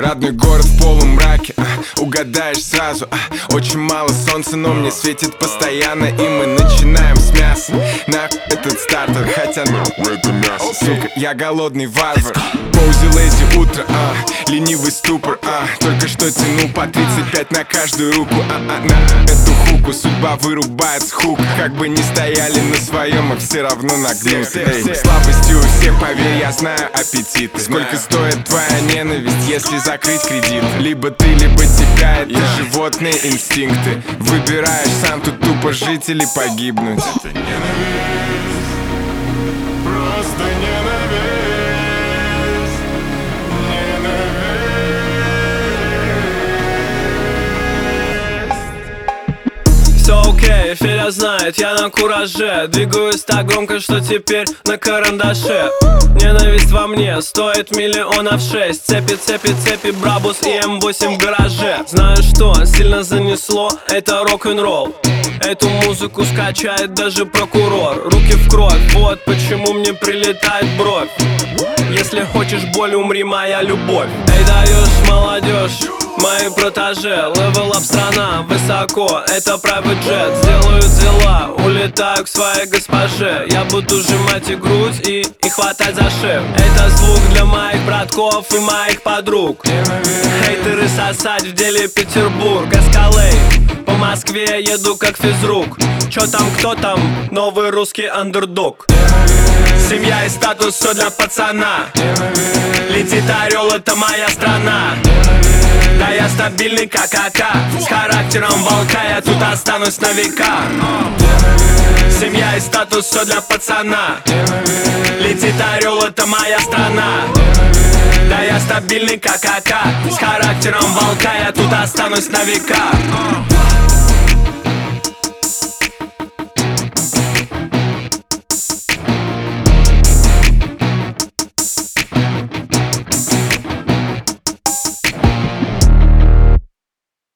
Родной город в полумраке, угадаешь сразу. Очень мало солнца, но мне светит постоянно. И мы начинаем с мяса. Нахуй этот стартер, хотя это мясо. Сука, я голодный варвар. Поузи лэзи утро, ленивый ступор, только что тянул по 35 на каждую руку, на эту хуку. Судьба вырубает с хук. Как бы ни стояли на своем, а все равно нагнуты. Слабостью у всех, поверь, я знаю аппетиты. Сколько стоит твоя ненависть, если закрыть кредит? Либо ты, либо тебя, это животные инстинкты. Выбираешь сам, тут тупо жить или погибнуть. Просто ненависть. Все окей, Федя знает, я на кураже. Двигаюсь так громко, что теперь на карандаше. Ненависть во мне стоит миллионов 6. Цепи, цепи, цепи, Брабус и М8 в гараже. Знаю, что сильно занесло, это рок-н-ролл. Эту музыку скачает даже прокурор. Руки в кровь, вот почему мне прилетает бровь. Если хочешь боль, умри, моя любовь. Эй, даешь, молодежь, мои протеже. Level up, страна, высоко, это private jet. Сделаю дела, улетаю к своей госпоже. Я буду сжимать и грудь и хватать за шею. Это звук для моих братков и моих подруг. Хейтеры сосать в деле Петербург. Эскалей, по Москве еду как физрук. Чё там, кто там, новый русский андердог. Семья и статус, все для пацана. Летит орел, это моя страна. Да я стабильный как АК, с характером волка, я тут останусь на века. Семья и статус, все для пацана. Летит орел, это моя страна. Да я стабильный как АК, с характером волка, я тут останусь на века.